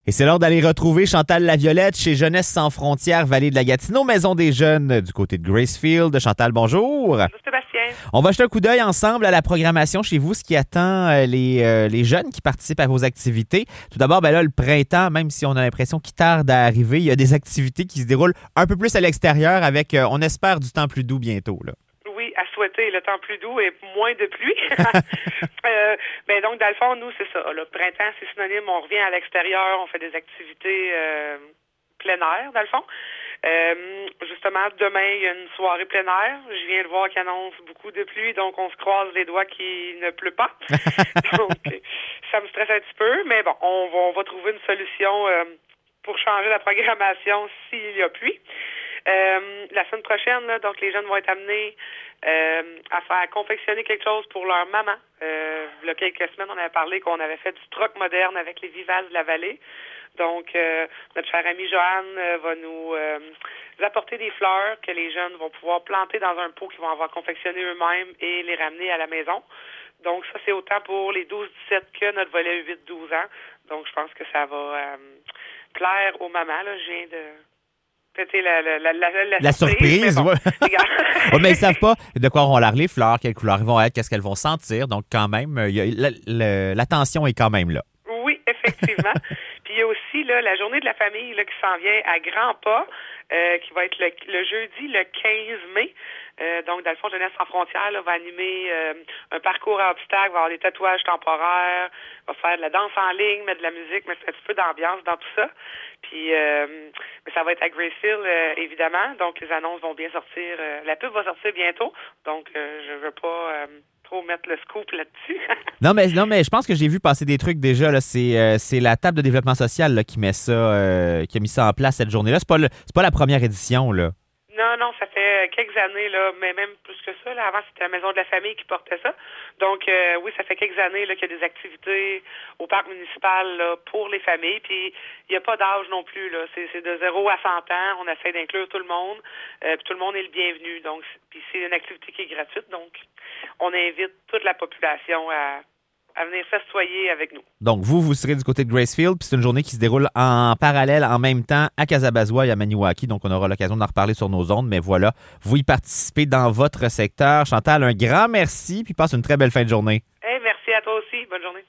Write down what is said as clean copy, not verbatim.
Et c'est l'heure d'aller retrouver Chantal Laviolette chez Jeunesse sans frontières, Vallée de la Gatineau, Maison des Jeunes du côté de Gracefield. Chantal, bonjour. Bonjour Sébastien. On va jeter un coup d'œil ensemble à la programmation chez vous, ce qui attend les jeunes qui participent à vos activités. Tout d'abord, là, le printemps, même si on a l'impression qu'il tarde à arriver, il y a des activités qui se déroulent un peu plus à l'extérieur avec, on espère, du temps plus doux bientôt, là. Oui, à souhaiter, le temps plus doux et moins de pluie. Donc, dans le fond, nous, c'est ça. Le printemps, c'est synonyme, on revient à l'extérieur, on fait des activités plein air, dans le fond. Justement, demain, il y a une soirée plein air. Je viens de voir qu'il annonce beaucoup de pluie, donc on se croise les doigts qu'il ne pleut pas. Donc, ça me stresse un petit peu, mais bon, on va trouver une solution pour changer la programmation s'il y a pluie. La semaine prochaine, là, donc les jeunes vont être amenés à faire confectionner quelque chose pour leur maman. Il y a quelques semaines, on avait parlé qu'on avait fait du troc moderne avec les vivaces de la vallée. Donc, notre chère amie Joanne va nous apporter des fleurs que les jeunes vont pouvoir planter dans un pot qu'ils vont avoir confectionné eux-mêmes et les ramener à la maison. Donc, ça, c'est autant pour les 12-17 que notre volet 8-12 ans. Donc, je pense que ça va plaire aux mamans. Là, je viens de... C'était la surprise, mais bon, ouais. Ouais, mais ils savent pas de quoi auront l'air les fleurs, quelles couleurs ils vont être, qu'est-ce qu'elles vont sentir. Donc, quand même, l'attention est quand même là. Oui, effectivement. Puis, il y a aussi là, la journée de la famille là, qui s'en vient à grands pas, qui va être le jeudi, le 15 mai. Donc, dans le fond, Jeunesse sans frontières là, va animer un parcours à obstacles, va avoir des tatouages temporaires, va faire de la danse en ligne, mettre de la musique, mettre un petit peu d'ambiance dans tout ça. Puis, ça va être à Gracefield, évidemment. Donc, les annonces vont bien sortir. La pub va sortir bientôt. Donc, je veux pas trop mettre le scoop là-dessus. non, mais je pense que j'ai vu passer des trucs déjà. Là, c'est la table de développement social là, qui met ça, qui a mis ça en place cette journée-là. C'est pas la première édition, là. Non, ça fait quelques années, là, mais même plus que ça. Là. Avant, c'était la Maison de la famille qui portait ça. Donc, oui, ça fait quelques années là, qu'il y a des activités au parc municipal là, pour les familles. Puis, il n'y a pas d'âge non plus. Là. C'est de 0 à 100 ans. On essaie d'inclure tout le monde. Puis, tout le monde est le bienvenu. Donc, puis c'est une activité qui est gratuite. Donc, on invite toute la population à venir festoyer avec nous. Donc, vous serez du côté de Gracefield, puis c'est une journée qui se déroule en parallèle, en même temps, à Kazabazoua et à Maniwaki. Donc, on aura l'occasion d'en reparler sur nos ondes. Mais voilà, vous y participez dans votre secteur. Chantal, un grand merci, puis passe une très belle fin de journée. Merci à toi aussi. Bonne journée.